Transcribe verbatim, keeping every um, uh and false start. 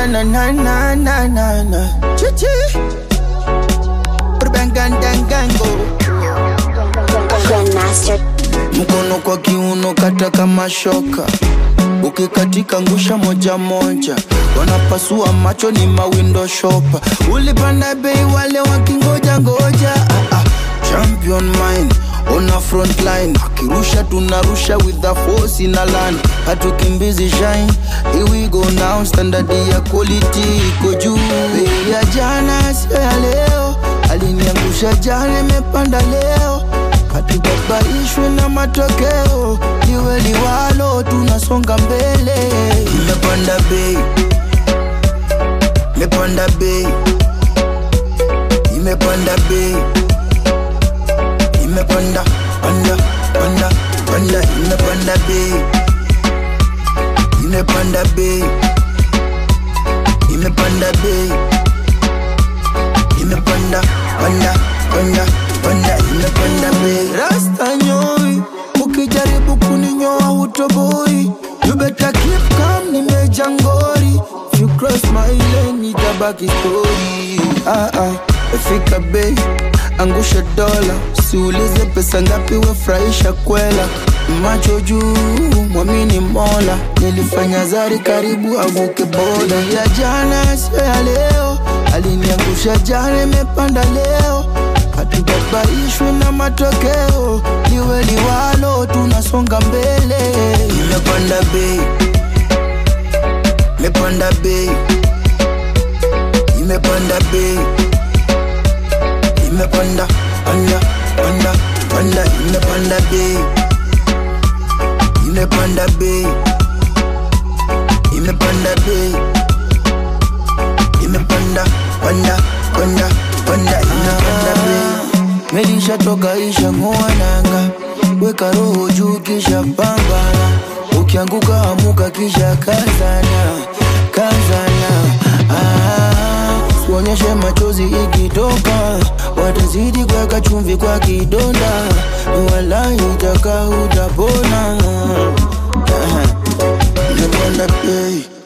na na na na na na na. Chichi. Urbangandangango. Grandmaster. Mkono kwa kiuno kata kama shoka. Ukikatika ngusha moja moja. Wanapasua macho ni mawindo shopper. Ulipanda bei wale wakingoja ngoja. ah, ah. Champion mind on a front line. Akirusha tunarusha with the force in a land. Hatukimbizi shine. Here we go now. Standard ya quality iko juu. Bei ya jana sio ya leo. Aliniangusha jana imepanda leo. Hatubabaishwe na matokeo. Liwe liwalo tunasonga mbele. Imepanda bei. Imepanda bei. Imepanda bei. Imepanda, panda, panda, panda. Imepanda bei. Imepanda bei. Imepanda bei. Imepanda, panda, panda, panda. Imepanda bei. Rasta nyoi, ukijaribu kuninyoa hutoboi. You better keep calm, nimejangori. If you cross my lane, nitabaki story. Ah ah, efika bei, angusha dola. Siulize pesa ngapi wefurahisha kwela. Macho juu, mwamini mola. Nilifanya zari karibu avuke boda. Ya jana sio ya leo. Aliniangusha jana imepanda leo. Hatubabaishwe na matokeo. Liwe liwalo tunasonga mbele. Imepanda bei. Imepanda bei. Imepanda bei. Imepanda, panda, panda, panda. Imepanda bei. Imepanda bei. Imepanda bei. Imepanda, panda, panda, panda. Imepanda bei. Melisha toka isha mwananga. Weka roho juu kisha pambana. Ukianguka amuka kisha kazana. Kazana. Ah, uonyeshe machozi ikitoka. Watazidi kweka chumvi kwa kidonda. Wala itaka utapona. Imepanda bei.